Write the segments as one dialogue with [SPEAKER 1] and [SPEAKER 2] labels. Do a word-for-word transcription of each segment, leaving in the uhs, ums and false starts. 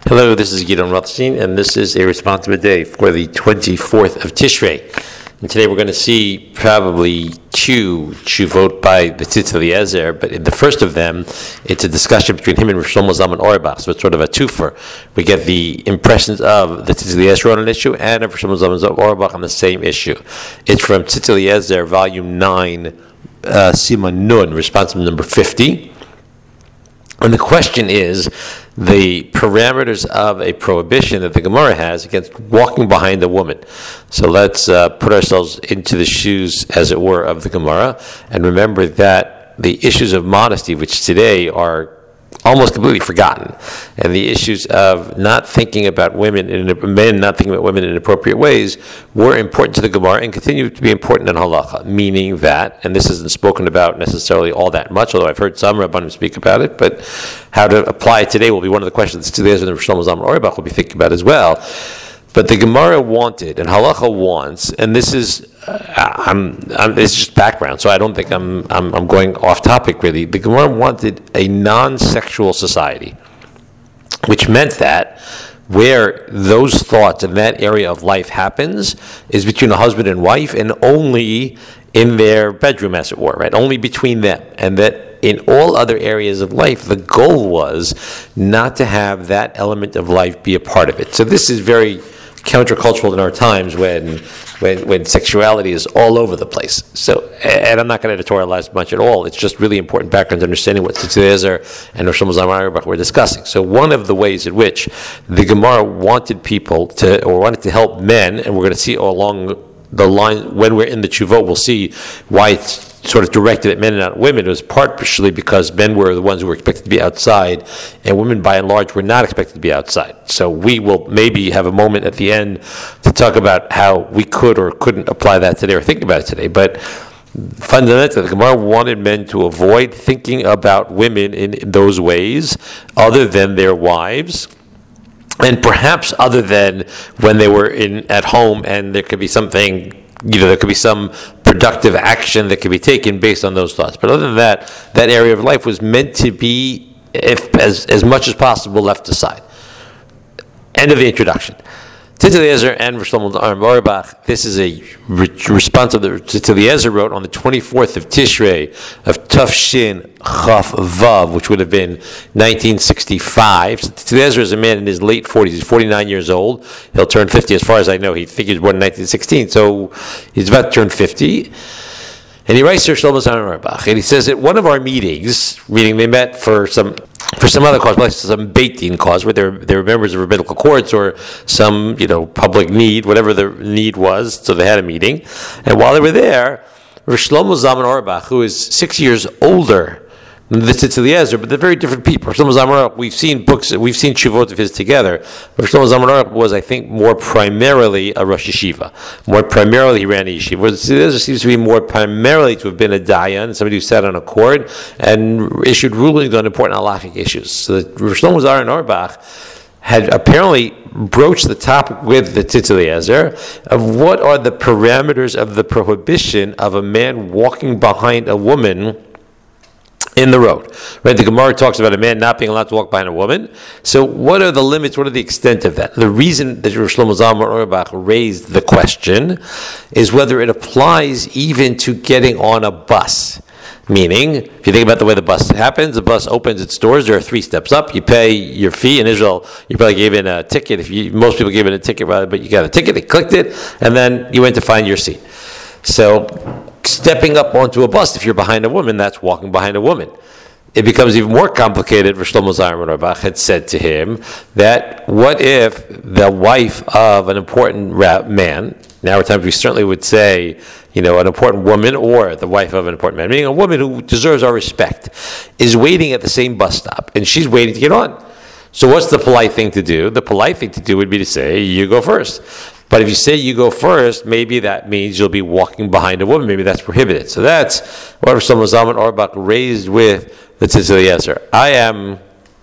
[SPEAKER 1] Hello, this is Gidon Rothstein, and this is a responsible day for the twenty-fourth of Tishrei. And today we're going to see probably two tshuvot by the Tzitz Eliezer, but in the first of them, it's a discussion between him and Rosh Shlomo Zalman Auerbach, so it's sort of a twofer. We get the impressions of the Tzitz Eliezer on an issue and of Rosh Shlomo Zalman Auerbach on the same issue. It's from Tzitz Eliezer, volume nine, uh, Siman Nun, responsible number fifty. And the question is the parameters of a prohibition that the Gemara has against walking behind a woman. So let's uh, put ourselves into the shoes, as it were, of the Gemara, and remember that the issues of modesty, which today are almost completely forgotten, and the issues of not thinking about women, in, men not thinking about women in appropriate ways, were important to the Gemara and continue to be important in halacha, meaning that, and this isn't spoken about necessarily all that much, although I've heard some Rabbanim speak about it, but how to apply it today will be one of the questions that today and Rosh Shlomo Zalman Auerbach will be thinking about as well. But the Gemara wanted, and halacha wants, and this is, uh, I'm, I'm, it's just background, so I don't think I'm, I'm, I'm going off topic really. The Gemara wanted a non-sexual society, which meant that where those thoughts in that area of life happens is between a husband and wife, and only in their bedroom, as it were, right? Only between them, and that in all other areas of life, the goal was not to have that element of life be a part of it. So this is very countercultural in our times when, when when sexuality is all over the place. So, and I'm not going to editorialize much at all. It's just really important background to understanding what Tzitz Eliezer and Rosh Shlomo Zalman Auerbach were discussing. So one of the ways in which the Gemara wanted people to, or wanted to help men, and we're going to see along the line when we're in the Tshuvot, we'll see why it's sort of directed at men and not women. It was partially because men were the ones who were expected to be outside, and women by and large were not expected to be outside. So we will maybe have a moment at the end to talk about how we could or couldn't apply that today or think about it today. But fundamentally, the Gemara wanted men to avoid thinking about women in, in those ways other than their wives, and perhaps other than when they were in at home and there could be something, you know, there could be some productive action that could be taken based on those thoughts. But other than that, that area of life was meant to be, if as, as much as possible, left aside. End of the introduction. Tzitz Eliezer and Rosh Shlomo Zalman Auerbach, this is a re- response of the Tzitz Eliezer wrote on the twenty-fourth of Tishrei of Tafshin Chaf Vav, which would have been nineteen sixty-five. So Tzitz Eliezer is a man in his late forties. He's forty-nine years old. He'll turn fifty. As far as I know, he figures he was born in nineteen sixteen. So he's about to turn fifty. And he writes to Rosh Shlomo Zalman Auerbach, and he says at one of our meetings, meaning they met for some for some other cause, like some Beit Din cause, where they're, they're members of rabbinical courts or some, you know, public need, whatever the need was, so they had a meeting. And while they were there, Rosh Shlomo Zalman Auerbach, who is six years older than the Tzitz Eliezer, but they're very different people. Rosh Shlomo Zalman Auerbach, we've seen books, we've seen tshuvot of his together. Rosh Shlomo Zalman Auerbach was, I think, more primarily a Rosh Yeshiva. More primarily, he ran a yeshiva. Whereas Tzitz Eliezer seems to be more primarily to have been a dayan, somebody who sat on a court and issued rulings on important halachic issues. So that Rosh Shlomo Zalman Auerbach had apparently broached the topic with the Tzitz Eliezer of what are the parameters of the prohibition of a man walking behind a woman in the road. Right? The Gemara talks about a man not being allowed to walk behind a woman. So what are the limits? What are the extent of that? The reason that Rosh Shlomo Zalman Auerbach raised the question is whether it applies even to getting on a bus. Meaning, if you think about the way the bus happens, the bus opens its doors, there are three steps up, you pay your fee. In Israel, you probably gave in a ticket. If you, most people gave in a ticket, but you got a ticket, they clicked it, and then you went to find your seat. So, stepping up onto a bus, if you're behind a woman, that's walking behind a woman. It becomes even more complicated. Rosh Shlomo Zalman Auerbach had said to him that what if the wife of an important man, now at times we certainly would say, you know, an important woman or the wife of an important man, meaning a woman who deserves our respect, is waiting at the same bus stop and she's waiting to get on. So what's the polite thing to do? The polite thing to do would be to say, you go first. But if you say you go first, maybe that means you'll be walking behind a woman. Maybe that's prohibited. So that's what Rosh Shlomo Zalman Auerbach raised with the Tzitz Eliezer. I am,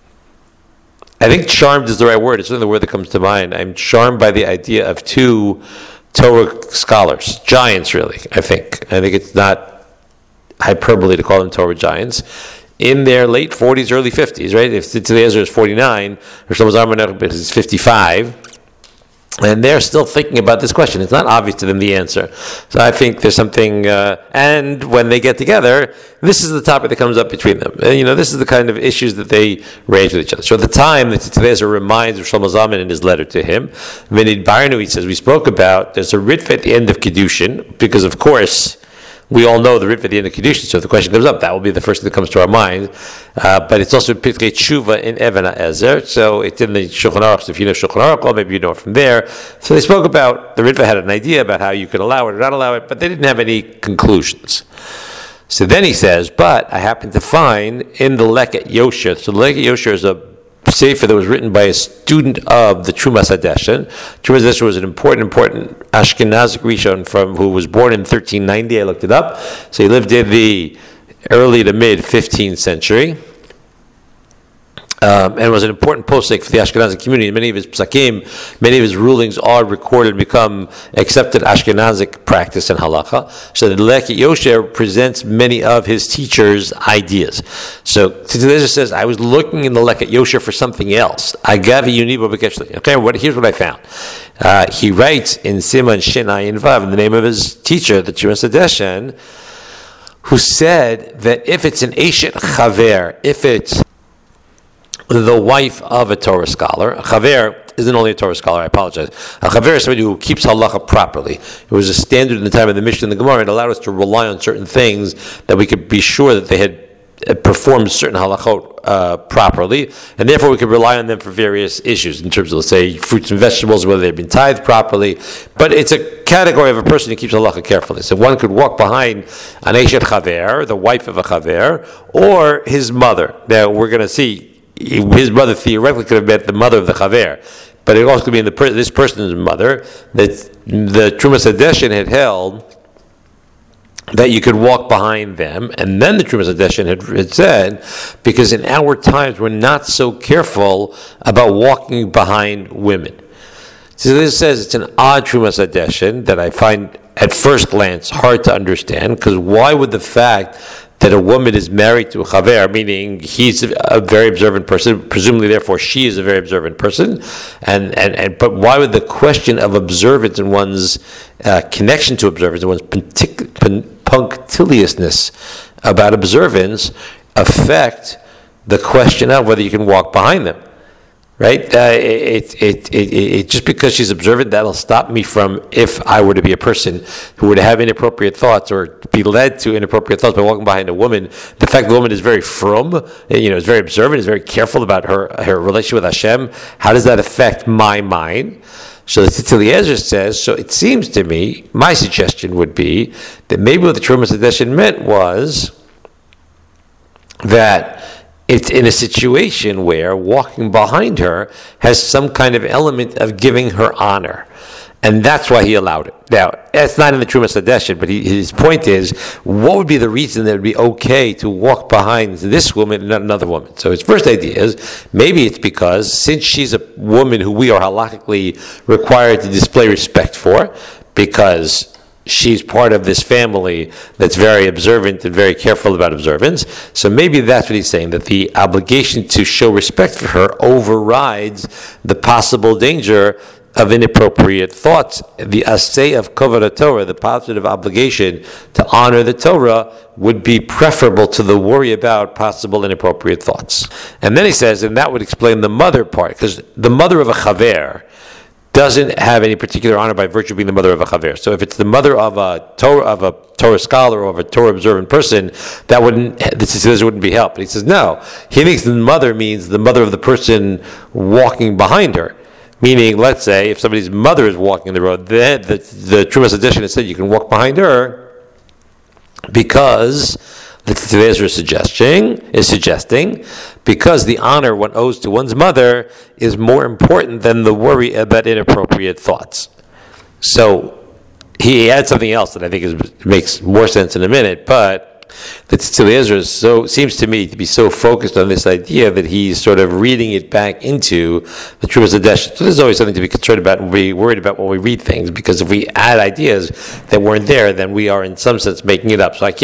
[SPEAKER 1] I think charmed is the right word. It's certainly the word that comes to mind. I'm charmed by the idea of two Torah scholars, giants really, I think. I think it's not hyperbole to call them Torah giants. in their late forties, early fifties, right? If Tzitz Eliezer is forty-nine, or Shlomo Zalman is fifty-five, and they're still thinking about this question. It's not obvious to them the answer. So I think there's something, uh, and when they get together, this is the topic that comes up between them. And, you know, this is the kind of issues that they raise with each other. So at the time, the Tzitz Eliezer reminds of Shlomo Zalman in his letter to him. Vinid Barnu, he says, we spoke about, there's a ritva at the end of Kiddushin, because of course, we all know the ritva at the end of Kiddushin, so if the question comes up, that will be the first thing that comes to our mind. Uh, but it's also Pitkei Tshuva in Even HaEzer, so it's in the Shulchan Aruch, so if you know Shulchan Aruch, well, maybe you know it from there. So they spoke about, the ritva had an idea about how you could allow it or not allow it, but they didn't have any conclusions. So then he says, but I happen to find in the Leket Yosher, so the Leket Yosher is a sefer that was written by a student of the Trumas Hadeshen. Trumas Hadeshen was an important, important Ashkenazic Rishon from who was born in thirteen ninety. I looked it up. So he lived in the early to mid fifteenth century. Um, and was an important posek for the Ashkenazi community. Many of his psakim, many of his rulings are recorded and become accepted Ashkenazic practice and halacha. So the Leket Yosher presents many of his teachers' ideas. So Tzitz Eliezer says, I was looking in the Leket Yosher for something else. Agavi Yunibo B'Keshli. Okay, what, here's what I found. Uh, he writes in Siman Shin Ayin Vav, in the name of his teacher, the Trumas Hadeshen, who said that if it's an Eshet Chaver, if it's the wife of a Torah scholar. A chaver isn't only a Torah scholar, I apologize. A chaver is somebody who keeps halacha properly. It was a standard in the time of the Mishnah and the Gemara. It allowed us to rely on certain things that we could be sure that they had performed certain halachot uh, properly, and therefore we could rely on them for various issues in terms of, let's say, fruits and vegetables, whether they've been tithed properly. But it's a category of a person who keeps halacha carefully. So one could walk behind an Eshet Chaver, the wife of a chaver, or his mother. Now we're going to see his mother theoretically could have met the mother of the chaver, but it also could be in the per- this person's mother. That the Trumas Hadeshen had held that you could walk behind them, and then the Trumas Hadeshen had, had said, because in our times we're not so careful about walking behind women. So this says it's an odd Trumas Hadeshen that I find at first glance hard to understand, because why would the fact that a woman is married to a chaver, meaning he's a very observant person, presumably therefore she is a very observant person, and, and, and but why would the question of observance and one's uh, connection to observance and one's punctil- punctiliousness about observance affect the question of whether you can walk behind them? Right? Uh, it, it, it, it, it, just because she's observant, that'll stop me from, if I were to be a person who would have inappropriate thoughts or be led to inappropriate thoughts by walking behind a woman, the fact the woman is very frum, you know, is very observant, is very careful about her, her relationship with Hashem, how does that affect my mind? So the Tzitz Eliezer says, so it seems to me, my suggestion would be that maybe what the Trumas Hadeshen meant was that it's in a situation where walking behind her has some kind of element of giving her honor. And that's why he allowed it. Now, that's not in the Trumas Hadeshen, but he, his point is, what would be the reason that it would be okay to walk behind this woman and not another woman? So his first idea is, maybe it's because, since she's a woman who we are halakhically required to display respect for, because she's part of this family that's very observant and very careful about observance. So maybe that's what he's saying, that the obligation to show respect for her overrides the possible danger of inappropriate thoughts. The asay of kovod Torah, the positive obligation to honor the Torah, would be preferable to the worry about possible inappropriate thoughts. And then he says, and that would explain the mother part, because the mother of a chaver doesn't have any particular honor by virtue of being the mother of a chaver. So if it's the mother of a Torah of a Torah scholar or of a Torah observant person, that wouldn't this wouldn't be helped. But he says no. He thinks the mother means the mother of the person walking behind her. Meaning, let's say if somebody's mother is walking the road, then the the Trumas Hadeshen has said you can walk behind her because the Tzitz Eliezer is suggesting, is suggesting, because the honor one owes to one's mother is more important than the worry about inappropriate thoughts. So he adds something else that I think is, makes more sense in a minute, but the Tzitz Eliezer is so, seems to me to be so focused on this idea that he's sort of reading it back into the Trumas Hadeshen. So there's always something to be concerned about and be worried about when we read things, because if we add ideas that weren't there, then we are in some sense making it up. So I can't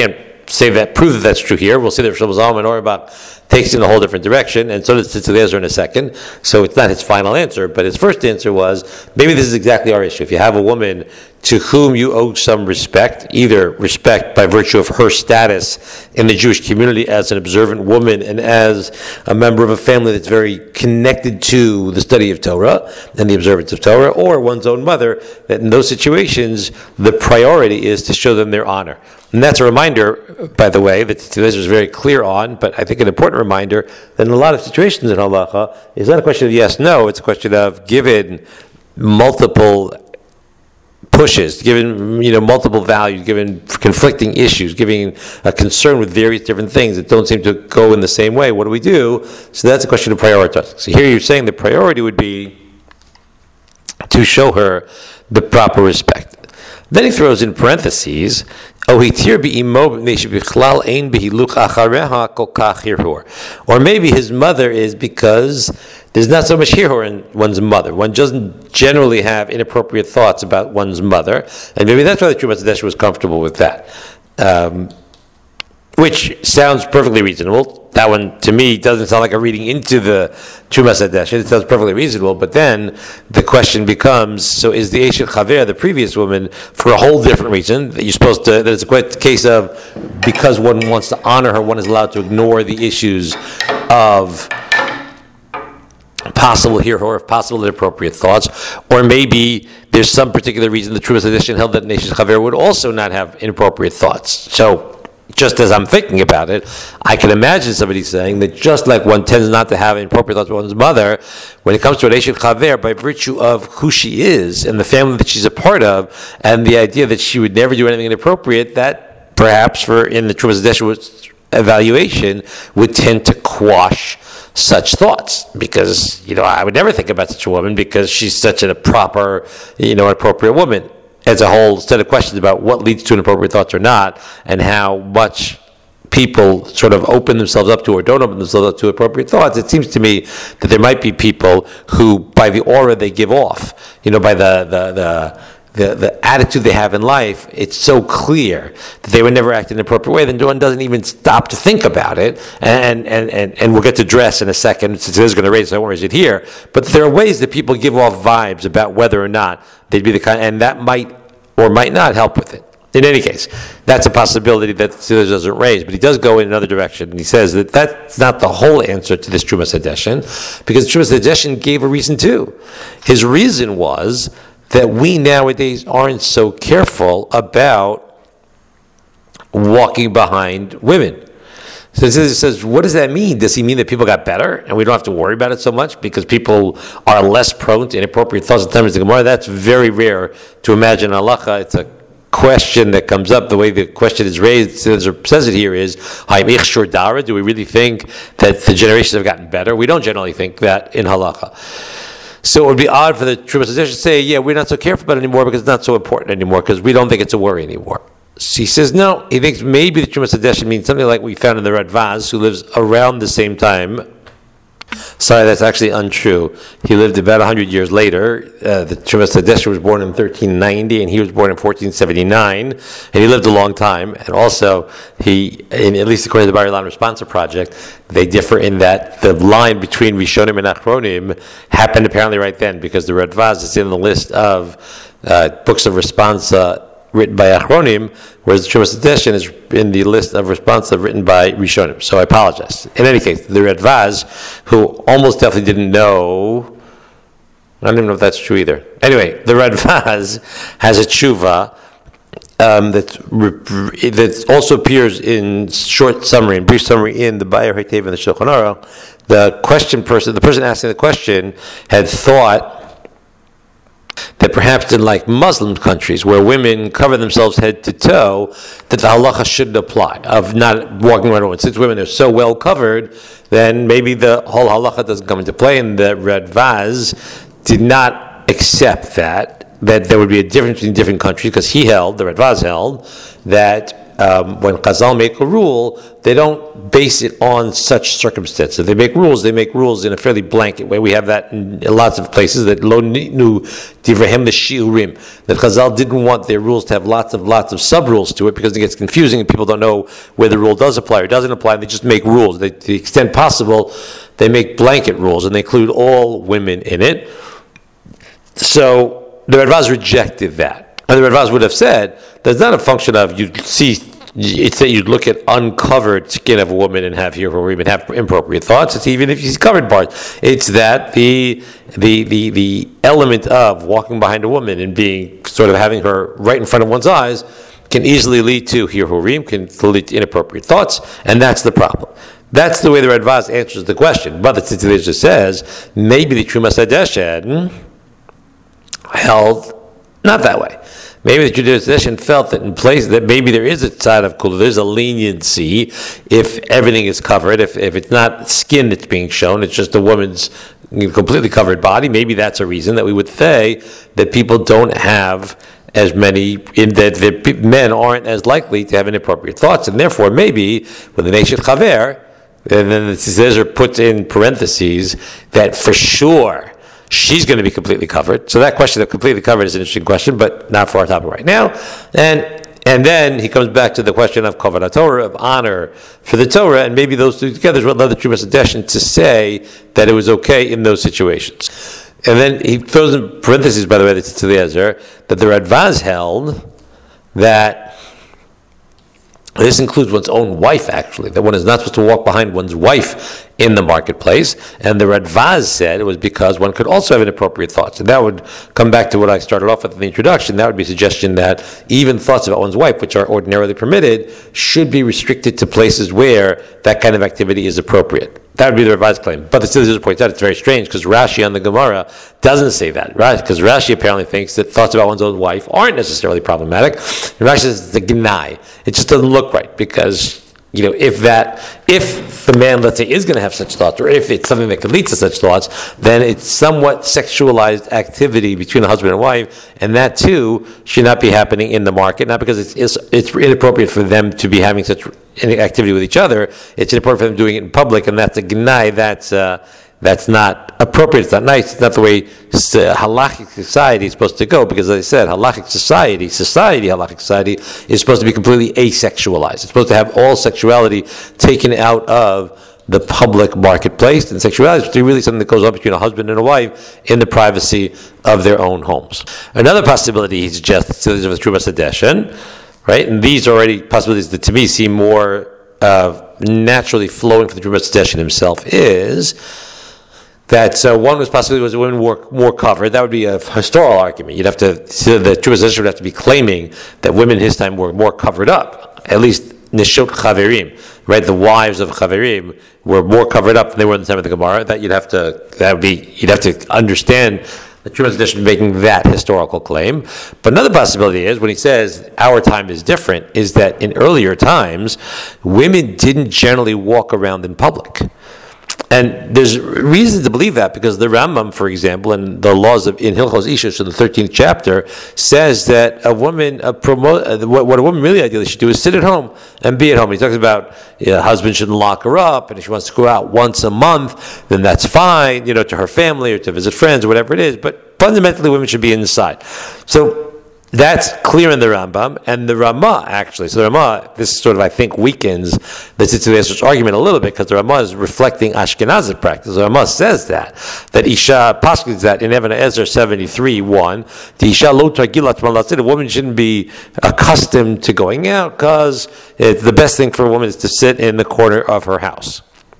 [SPEAKER 1] say that, prove that that's true here. We'll see that Shlomo Zalman Auerbach takes it in a whole different direction, and so does Tzitz Eliezer in a second. So it's not his final answer, but his first answer was, maybe this is exactly our issue. If you have a woman to whom you owe some respect, either respect by virtue of her status in the Jewish community as an observant woman and as a member of a family that's very connected to the study of Torah and the observance of Torah, or one's own mother, that in those situations, the priority is to show them their honor. And that's a reminder, by the way, that Tzitz Eliezer is very clear on, but I think an important reminder that in a lot of situations in halacha, it's not a question of yes, no, it's a question of given multiple pushes, given you know multiple values, given conflicting issues, giving a concern with various different things that don't seem to go in the same way, what do we do? So that's a question of prioritizing. So here you're saying the priority would be to show her the proper respect. Then he throws in parentheses, or maybe his mother is because there's not so much hirhur in one's mother. One doesn't generally have inappropriate thoughts about one's mother, and maybe that's why the Trumas Hadeshen was comfortable with that. Um, which sounds perfectly reasonable. That one, to me, doesn't sound like a reading into the Trumas Hadeshen. It sounds perfectly reasonable. But then the question becomes, so is the Eshet Chaver, the previous woman, for a whole different reason, that you're supposed to, that it's a case of, because one wants to honor her, one is allowed to ignore the issues of possible hirhur, or possible inappropriate thoughts, or maybe there's some particular reason the Trumas Hadeshen held that an Eshet Chaver would also not have inappropriate thoughts. So, just as I'm thinking about it, I can imagine somebody saying that just like one tends not to have inappropriate thoughts about one's mother, when it comes to an Eshet Chaver, by virtue of who she is and the family that she's a part of, and the idea that she would never do anything inappropriate, that perhaps for in the Trumas Hadeshen evaluation would tend to quash such thoughts, because you know I would never think about such a woman because she's such a proper, you know, appropriate woman. As a whole set of questions about what leads to inappropriate thoughts or not, and how much people sort of open themselves up to or don't open themselves up to appropriate thoughts. It seems to me that there might be people who, by the aura they give off, you know, by the the the the, the attitude they have in life, it's so clear that they would never act in an appropriate way, then one doesn't even stop to think about it. And and, and, and we'll get to dress in a second, since it is going to raise, so I won't raise it here. But there are ways that people give off vibes about whether or not they'd be the kind, and that might or might not help with it. In any case, that's a possibility that Tzitz doesn't raise, but he does go in another direction, and he says that that's not the whole answer to this Trumas Hadeshen, because Trumas Hadeshen gave a reason too. His reason was that we nowadays aren't so careful about walking behind women. So he says, what does that mean? Does he mean that people got better and we don't have to worry about it so much because people are less prone to inappropriate thoughts at times of the Gemara? That's very rare to imagine in halacha. It's a question that comes up. The way the question is raised, says it here, is, do we really think that the generations have gotten better? We don't generally think that in halacha. So it would be odd for the Trumas Hadeshen to say, yeah, we're not so careful about it anymore because it's not so important anymore, because we don't think it's a worry anymore. So he says no. He thinks maybe the Trumas Hadeshen means something like we found in the Radvaz, who lives around the same time. Sorry, that's actually untrue. He lived about one hundred years later. Uh, the Trumas Hadeshen was born in thirteen ninety, and he was born in fourteen seventy-nine, and he lived a long time. And also, he, in, at least according to the Bar Ilan Responsa Project, they differ in that the line between Rishonim and Achronim happened apparently right then, because the Radvaz is in the list of uh, books of Responsa written by Achronim, whereas the Trumas Hadeshen is in the list of responsa written by Rishonim. So I apologize. In any case, the Radvaz, who almost definitely didn't know, I don't even know if that's true either. Anyway, the Radvaz has a tshuva um, that that also appears in short summary, in brief summary, in the Bayer Hatev and the Shulchan Aruch. The question person, the person asking the question, had thought that perhaps in like Muslim countries where women cover themselves head to toe, that the halacha shouldn't apply, of not walking around women. Since women are so well covered, then maybe the whole halacha doesn't come into play, and the Radvaz did not accept that, that there would be a difference between different countries, because he held, the Radvaz held, that um, when Chazal make a rule, they don't base it on such circumstances. If they make rules, they make rules in a fairly blanket way. We have that in lots of places, that lo nu divrehem shiurim, that Chazal didn't want their rules to have lots of lots of sub-rules to it, because it gets confusing and people don't know where the rule does apply or doesn't apply, and they just make rules. They, to the extent possible, they make blanket rules, and they include all women in it. So the Radbaz rejected that. And the Radbaz would have said, there's not a function of you see, it's that you'd look at uncovered skin of a woman and have here or even have inappropriate thoughts. It's even if she's covered parts. It's that the the the the element of walking behind a woman and being sort of having her right in front of one's eyes can easily lead to hirhurim, can lead to inappropriate thoughts, and that's the problem. That's the way the Radbaz answers the question. But the Tzitz just says, maybe the Trumas Hadeshen held not that way. Maybe the judicial session felt that in place that maybe there is a side of kula, there's a leniency if everything is covered, if if it's not skin that's being shown, it's just a woman's completely covered body. Maybe that's a reason that we would say that people don't have as many, in that the men aren't as likely to have inappropriate thoughts, and therefore maybe when the nation chaver, and then the Tzitz puts in parentheses that for sure she's going to be completely covered. So that question of completely covered is an interesting question, but not for our topic right now. And and then he comes back to the question of kavod Torah, of honor for the Torah, and maybe those two together is what led the Trumas Hadeshen to say that it was okay in those situations. And then he throws in parentheses, by the way, to the Eliezer, that the Radbaz held that this includes one's own wife, actually, that one is not supposed to walk behind one's wife in the marketplace. And the Radbaz said it was because one could also have inappropriate thoughts. And that would come back to what I started off with in the introduction. That would be a suggestion that even thoughts about one's wife, which are ordinarily permitted, should be restricted to places where that kind of activity is appropriate. That would be the Radbaz claim. But the Tzitz points out it's very strange because Rashi on the Gemara doesn't say that, right? Because Rashi apparently thinks that thoughts about one's own wife aren't necessarily problematic. And Rashi says it's a gnai. It just doesn't look right because, you know, if that, if the man, let's say, is going to have such thoughts, or if it's something that could lead to such thoughts, then it's somewhat sexualized activity between a husband and wife, and that too should not be happening in the market, not because it's it's, it's inappropriate for them to be having such activity with each other, it's inappropriate for them doing it in public, and that's a gnai, that's uh, that's not appropriate, it's not nice, it's not the way uh, halachic society is supposed to go, because as I said, halachic society, society, halachic society, is supposed to be completely asexualized. It's supposed to have all sexuality taken out of the public marketplace, and sexuality is really something that goes on between a husband and a wife in the privacy of their own homes. Another possibility he suggests is with Trumas Hadeshen, right? And these are already possibilities that to me seem more uh, naturally flowing from the Trumas Hadeshen himself, is that so one was possibly was women were more covered. That would be a historical argument. You'd have to, so the Trumas Hadeshen would have to be claiming that women in his time were more covered up. At least Neshot Chaverim, right? The wives of Chaverim were more covered up than they were in the time of the Gemara. That you'd have to, that would be, you'd have to understand the Trumas Hadeshen making that historical claim. But another possibility is, when he says our time is different, is that in earlier times, women didn't generally walk around in public. And there's reason to believe that, because the Rambam, for example, and the laws of in Hilchos Isha, in the thirteenth chapter, says that a woman, a promote, uh, what, what a woman really ideally should do is sit at home and be at home. He talks about you know, a husband shouldn't lock her up, and if she wants to go out once a month, then that's fine, you know, to her family or to visit friends or whatever it is. But fundamentally, women should be inside. So that's clear in the Rambam, and the Ramah actually. So the Ramah, this sort of I think weakens the Tzitz argument a little bit, because the Ramah is reflecting Ashkenazic practice. The Ramah says that that Isha Paskins that in Even Ezer seventy-three one, the Isha lo targilat malatzit, a woman shouldn't be accustomed to going out because the best thing for a woman is to sit in the corner of her house.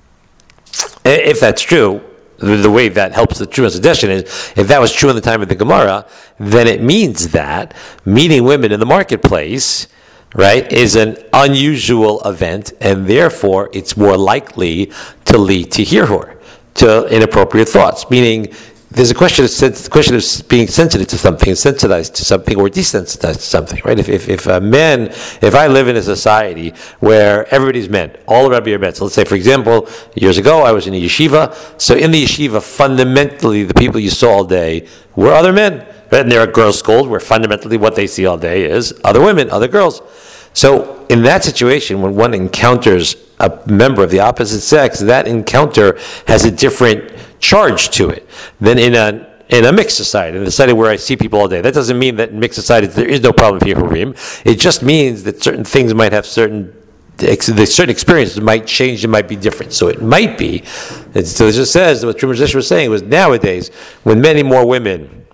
[SPEAKER 1] If that's true, the way that helps the Trumas Hadeshen is, if that was true in the time of the Gemara, then it means that meeting women in the marketplace, right, is an unusual event, and therefore it's more likely to lead to hirhur, to inappropriate thoughts. Meaning, there's a question of the question of being sensitive to something, sensitized to something, or desensitized to something, right? If if, if a man, if I live in a society where everybody's men, all around me are men. So let's say, for example, years ago I was in a yeshiva. So in the yeshiva, fundamentally, the people you saw all day were other men, right? And there are girls' schools where fundamentally what they see all day is other women, other girls. So in that situation, when one encounters a member of the opposite sex, that encounter has a different charge to it than in a in a mixed society, in the society where I see people all day. That doesn't mean that in mixed societies there is no problem with Yehurim. It just means that certain things might have certain the certain experiences might change, it might be different. So it might be, and so it just says, what Truman Zisher was saying was nowadays, when many more women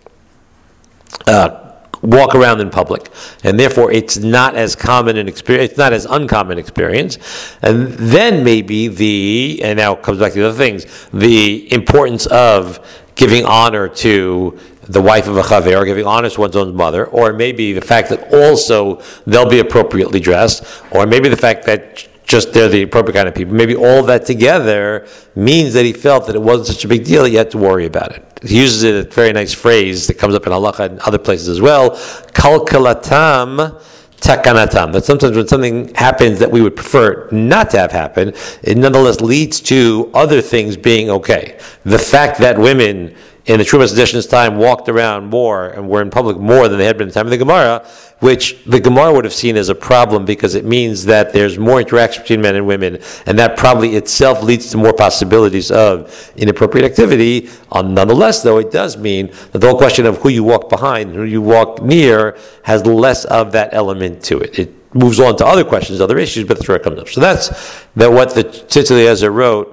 [SPEAKER 1] uh, walk around in public, and therefore it's not as common an experience, it's not as uncommon experience, and then maybe the, and now it comes back to the other things, the importance of giving honor to the wife of a chaver, or giving honor to one's own mother, or maybe the fact that also they'll be appropriately dressed, or maybe the fact that just they're the appropriate kind of people. Maybe all that together means that he felt that it wasn't such a big deal that you had to worry about it. He uses it, a very nice phrase that comes up in halacha and other places as well, kalkalatam takanatam. That sometimes when something happens that we would prefer not to have happen, it nonetheless leads to other things being okay. The fact that women in the Trumas Edition's time walked around more and were in public more than they had been in the time of the Gemara, which the Gemara would have seen as a problem because it means that there's more interaction between men and women, and that probably itself leads to more possibilities of inappropriate activity. Um, nonetheless, though, it does mean that the whole question of who you walk behind, who you walk near, has less of that element to it. It moves on to other questions, other issues, but that's where it comes up. So that's that what the Tzitz Eliezer wrote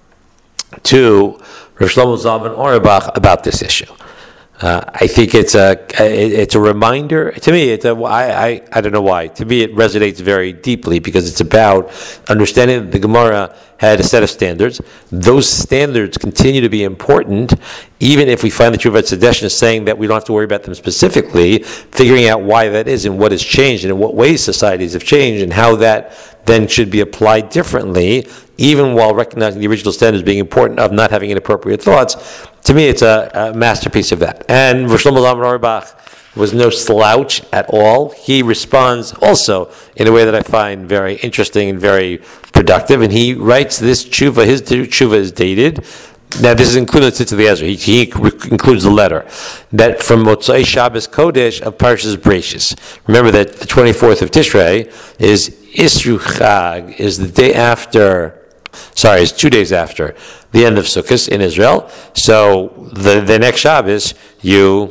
[SPEAKER 1] to Rav Shlomo Zalman Auerbach about this issue. Uh, I think it's a it's a reminder to me. It's a I, I I don't know why. To me, it resonates very deeply because it's about understanding that the Gemara had a set of standards. Those standards continue to be important, even if we find the Truvat Sedeshin is saying that we don't have to worry about them specifically. Figuring out why that is and what has changed and in what ways societies have changed and how that then should be applied differently, even while recognizing the original standards being important of not having inappropriate thoughts. To me, it's a, a masterpiece of that. And Rosh Shlomo Zalman Auerbach was no slouch at all. He responds also in a way that I find very interesting and very productive. And he writes this tshuva, his tshuva is dated. Now, this is included in the Tzitz Eliezer. He, he includes the letter that from Motzai Shabbos Kodesh of Parshas Bereishis. Remember that the twenty-fourth of Tishrei is Isru Chag, is the day after. Sorry, it's two days after the end of Sukkot in Israel. So the, the next Shabbos, you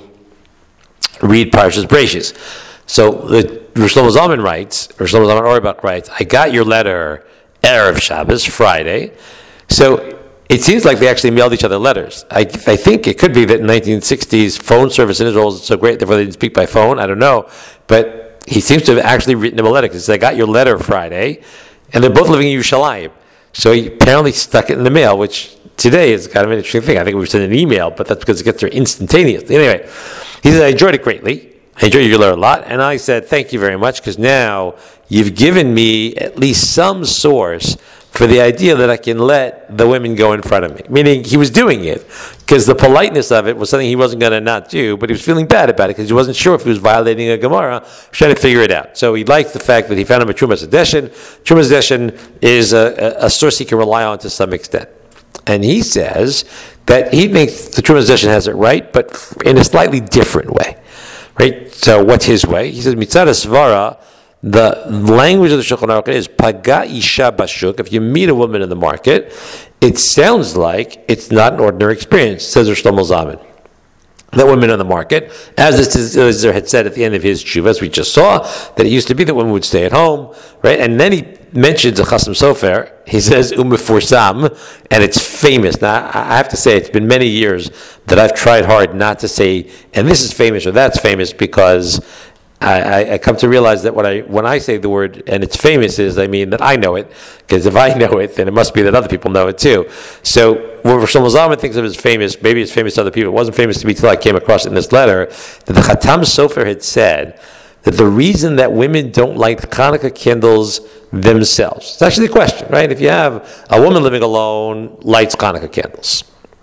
[SPEAKER 1] read Parshas Bereishis. So the Rosh Shlomo Zalman writes, Rosh Shlomo Zalman Auerbach writes, I got your letter Erev Shabbos, Friday. So it seems like they actually mailed each other letters. I, I think it could be that in nineteen sixties phone service in Israel was so great, therefore they didn't speak by phone. I don't know. But he seems to have actually written him a letter because I got your letter Friday, and they're both living in Yerushalayim. So he apparently stuck it in the mail, which today is kind of an interesting thing. I think we sent an email, but that's because it gets there instantaneously. Anyway, he said, I enjoyed it greatly. I enjoyed your letter a lot. And I said, thank you very much, because now you've given me at least some source for the idea that I can let the women go in front of me. Meaning he was doing it because the politeness of it was something he wasn't going to not do, but he was feeling bad about it because he wasn't sure if he was violating a Gemara. He was trying to figure it out. So he liked the fact that he found him a Trumas Hadeshin. Trumas Hadeshin is a, a, a source he can rely on to some extent. And he says that he thinks the Trumas Hadeshin has it right, but in a slightly different way. Right? So what's his way? He says, Mitzad Svara, the language of the Shulchan Aruch is Paga Isha Bashuk. If you meet a woman in the market, it sounds like it's not an ordinary experience, says Rosh Shlomo Zalman. That women in the market, as the Eliezer had said at the end of his tshuva, as we just saw, that it used to be that women would stay at home, right? And then he mentions a Chasam Sofer. He says Umefursam, and it's famous. Now, I have to say, it's been many years that I've tried hard not to say, and this is famous or that's famous, because I, I, I come to realize that when I when I say the word and it's famous is I mean that I know it, because if I know it, then it must be that other people know it too. So what Rosh Shlomo Zalman thinks of as famous, maybe it's famous to other people. It wasn't famous to me until I came across it in this letter, that the Chatam Sofer had said that the reason that women don't light Hanukkah candles themselves, it's actually a question, right? If you have a woman living alone, lights Hanukkah candles.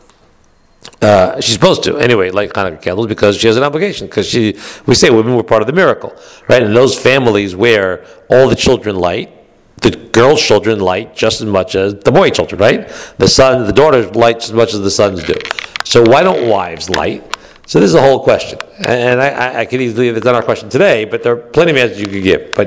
[SPEAKER 1] Uh, she's supposed to anyway light Hanukkah candles because she has an obligation, because she we say women were part of the miracle, right? And those families where all the children light, the girls' children light just as much as the boy children, right? The son, the daughters light just as much as the sons do. So why don't wives light? So this is a whole question, and I, I, I could easily, it's not our question today, but there are plenty of answers you could give. But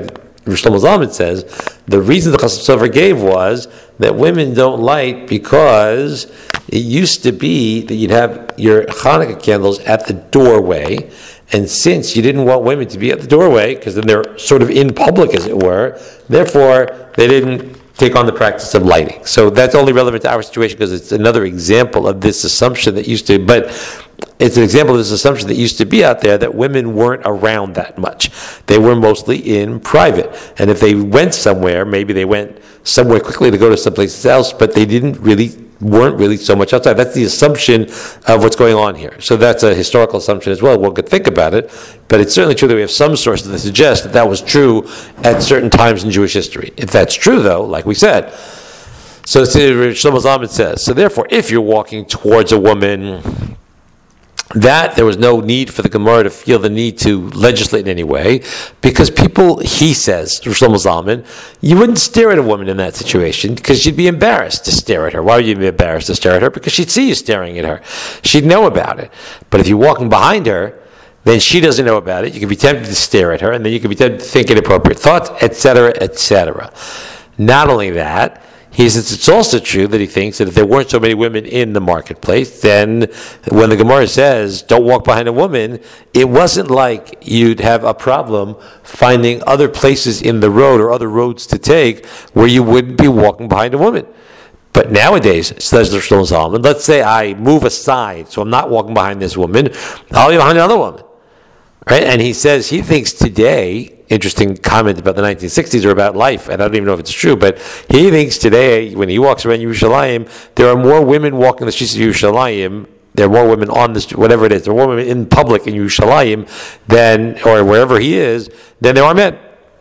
[SPEAKER 1] Shlomo Zalman says, the reason the Chasam Sofer gave was that women don't light because it used to be that you'd have your Hanukkah candles at the doorway, and since you didn't want women to be at the doorway, because then they're sort of in public, as it were, therefore they didn't take on the practice of lighting. So that's only relevant to our situation because it's another example of this assumption that used to, but it's an example of this assumption that used to be out there that women weren't around that much. They were mostly in private. And if they went somewhere, maybe they went somewhere quickly to go to someplace else, but they didn't really, weren't really so much outside. That's the assumption of what's going on here. So that's a historical assumption as well. One could think about it, but it's certainly true that we have some sources that suggest that that was true at certain times in Jewish history. If that's true, though, like we said, so Shlomo Zalman says, so therefore, if you're walking towards a woman, that there was no need for the Gemara to feel the need to legislate in any way, because people, he says, Shlomo Zalman, you wouldn't stare at a woman in that situation because you'd be embarrassed to stare at her. Why would you be embarrassed to stare at her? Because she'd see you staring at her. She'd know about it. But if you're walking behind her, then she doesn't know about it. You could be tempted to stare at her, and then you could be tempted to think inappropriate thoughts, et cetera, et cetera. Not only that, he says it's also true that he thinks that if there weren't so many women in the marketplace, then when the Gemara says, don't walk behind a woman, it wasn't like you'd have a problem finding other places in the road or other roads to take where you wouldn't be walking behind a woman. But nowadays, says the Shlomo Zalman, let's say I move aside, so I'm not walking behind this woman, I'll be behind another woman. Right? And he says he thinks today, interesting comment about the nineteen sixties or about life, and I don't even know if it's true, but he thinks today, when he walks around Yerushalayim, there are more women walking the streets of Yerushalayim, there are more women on the street, whatever it is, there are more women in public in Yerushalayim than, or wherever he is, than there are men.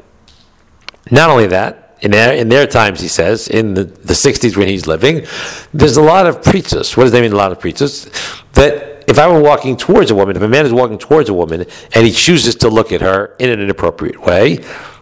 [SPEAKER 1] Not only that, in their, in their times, he says, in the, the sixties when he's living, there's a lot of preachers. What does that mean, a lot of preachers? That if I were walking towards a woman, if a man is walking towards a woman and he chooses to look at her in an inappropriate way,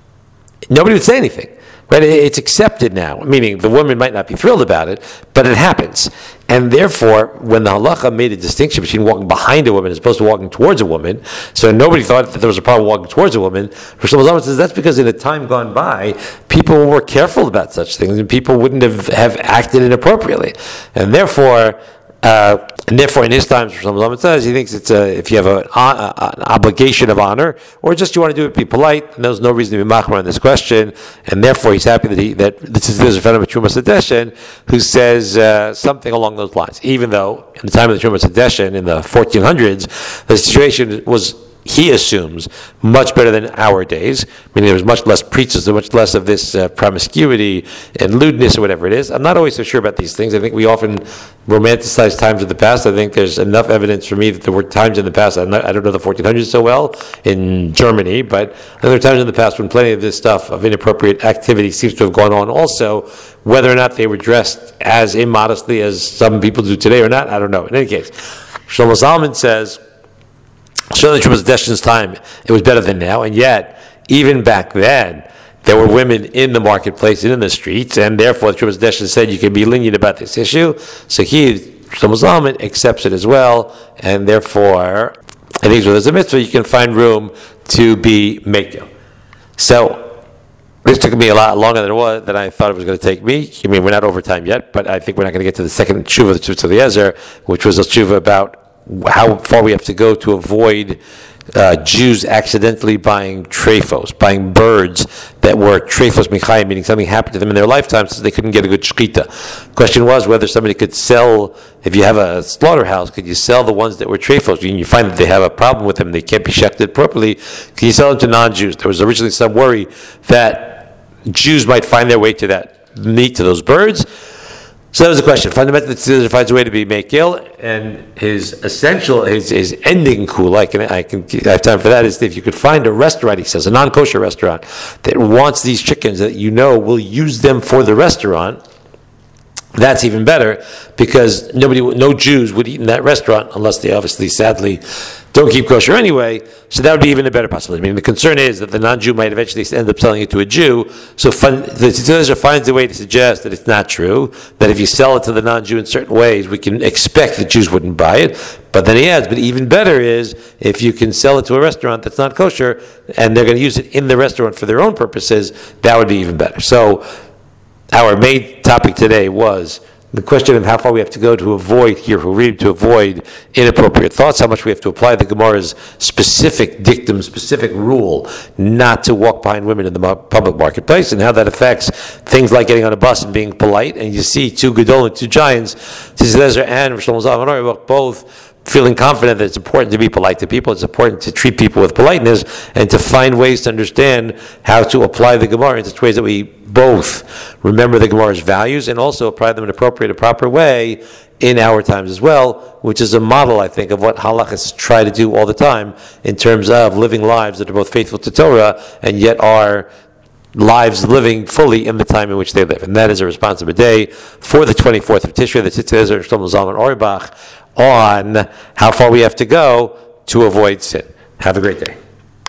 [SPEAKER 1] nobody would say anything. Right? It's accepted now, meaning the woman might not be thrilled about it, but it happens. And therefore, when the halacha made a distinction between walking behind a woman as opposed to walking towards a woman, so nobody thought that there was a problem walking towards a woman, Shlomo Zalman says that's because in a time gone by, people were careful about such things and people wouldn't have, have acted inappropriately. And therefore, Uh, and therefore, in his times, Shlomo Zalman says he thinks it's a, if you have a, a, an obligation of honor, or just you want to do it, be polite, and there's no reason to be machmir on this question, and therefore he's happy that he that this is there's a fellow Trumas Hadeshen who says uh, something along those lines. Even though in the time of the Trumas Hadeshen in the fourteen hundreds, the situation was, he assumes, much better than our days, meaning there was much less preachers, there was much less of this uh, promiscuity and lewdness or whatever it is. I'm not always so sure about these things. I think we often romanticize times of the past. I think there's enough evidence for me that there were times in the past, I'm not, I don't know the fourteen hundreds so well in Germany, but there were times in the past when plenty of this stuff of inappropriate activity seems to have gone on also. Whether or not they were dressed as immodestly as some people do today or not, I don't know. In any case, Shlomo Zalman says, certainly in Trumas Hadeshen's time, it was better than now, and yet, even back then, there were women in the marketplace and in the streets, and therefore Trumas Hadeshen said you can be lenient about this issue. So he, Shlomo Zalman, accepts it as well, and therefore, I think there's a mitzvah, you can find room to be mekil. So, this took me a lot longer than it was than I thought it was going to take me. I mean, we're not over time yet, but I think we're not going to get to the second tshuva, the Tzivos Eliezer, which was a tshuva about how far we have to go to avoid uh, Jews accidentally buying trephos, buying birds that were trephos michayim, meaning something happened to them in their lifetime so they couldn't get a good shechita. The question was whether somebody could sell, if you have a slaughterhouse, could you sell the ones that were trephos? And you find that they have a problem with them, they can't be shechted properly, can you sell them to non-Jews? There was originally some worry that Jews might find their way to that meat, to those birds. So that was the question. Fundamentally, the Tzidor finds a way to be mekil, and his essential, his, his ending kula, I can, I can, I have time for that, is if you could find a restaurant, he says, a non-kosher restaurant, that wants these chickens that you know will use them for the restaurant, That's even better because nobody, no Jews would eat in that restaurant unless they obviously, sadly, don't keep kosher anyway. So that would be even a better possibility. I mean, the concern is that the non-Jew might eventually end up selling it to a Jew. So fun, the Tzitz finds a way to suggest that it's not true. That if you sell it to the non-Jew in certain ways, we can expect that Jews wouldn't buy it. But then he adds, but even better is if you can sell it to a restaurant that's not kosher and they're going to use it in the restaurant for their own purposes. That would be even better. So our main topic today was the question of how far we have to go to avoid, here who read, to avoid inappropriate thoughts, how much we have to apply the Gemara's specific dictum, specific rule, not to walk behind women in the public marketplace, and how that affects things like getting on a bus and being polite. And you see two Gedol and two giants, Tzitz Eliezer and Rosh Shlomo Zalman Auerbach, both feeling confident that it's important to be polite to people, it's important to treat people with politeness, and to find ways to understand how to apply the Gemara in such ways that we both remember the Gemara's values and also apply them in an appropriate and proper way in our times as well, which is a model, I think, of what halachas try to do all the time in terms of living lives that are both faithful to Torah and yet are lives living fully in the time in which they live. And that is a responsible day for the twenty-fourth of Tishrei, the Tzitz Eliezer Shlomo Zalman Auerbach, on how far we have to go to avoid sin. Have a great day.